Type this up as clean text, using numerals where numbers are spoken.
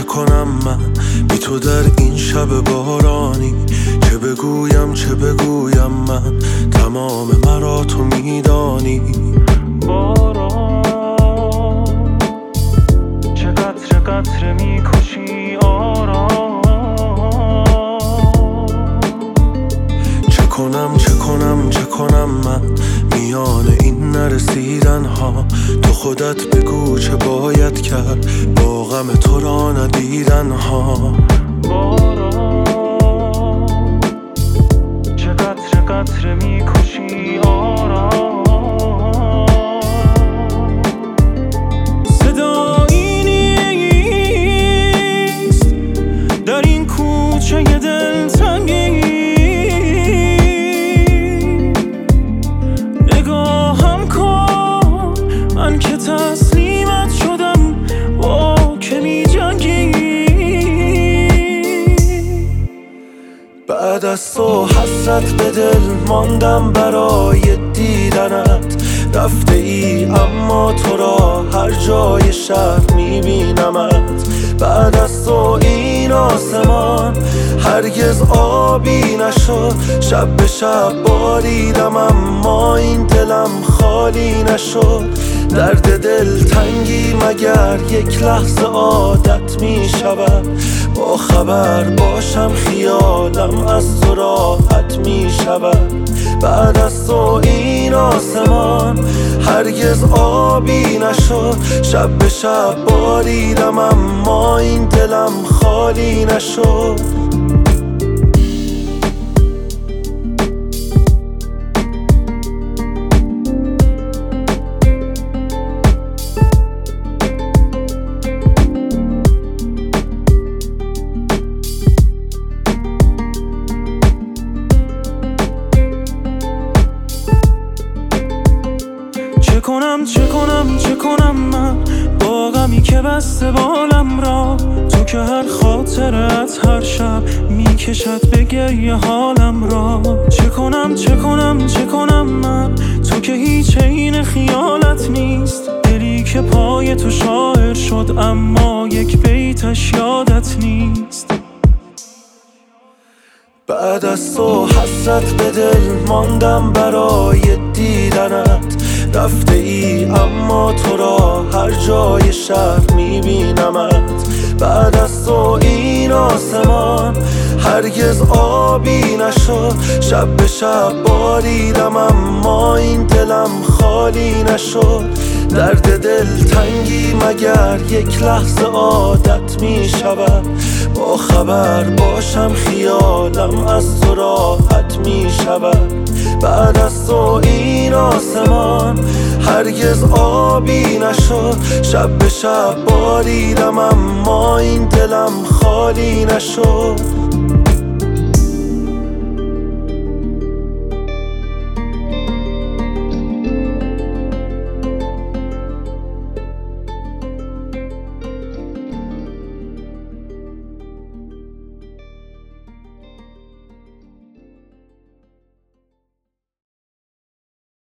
کنم من بی تو در این شب بارانی؟ چه بگویم من تمام مرا تو میدانی. باران چه قطره میکشی آرام. چه کنم من میان این نرسیدن ها؟ تو خودت بگو چه باید کرد با غم تو را ندیدن ها. باران چه قطره میکشی آرام. صدایی نیست در این کوچه دلتنگی. نگاهم کن من که تسلیمت شدم با که می جنگی. بعد از تو حسرت به دل ماندم برای دیدنت. رفته ای اما تو را هر جای شهر میبینمت. بعد از تو این آسمان هرگز آبی نشد. شب به شب باریدم اما این دلم خالی نشد. درد دل تنگی مگر یک لحظه عادت می شود؟ با خبر باشم خیالم از تو راحت می شود. بعد از تو این آسمان هرگز آبی نشد. شب به شب باریدم اما این دلم خالی نشد. چه کنم من با غمی که بسته بالم را؟ تو که هر خاطرت هر شب میکشد به گریه حالم را. چه کنم من تو که هیچ عین خیالت نیست. دلی که پای تو شاعر شد اما یک بیتش یادت نیست. بعد از تو حسرت به دل ماندم برای دیدنت. رفته ای اما تو را هر جای شهر میبینمت. بعد از تو این آسمان هرگز آبی نشد. شب به شب باریدم اما این دلم خالی نشد. درد دل تنگی مگر یک لحظه عادت می شود؟ با خبر باشم خیالم از تو راحت می شود. بعد از تو این آسمان هرگز آبی نشد. شب به شب باریدم اما این دلم خالی نشد.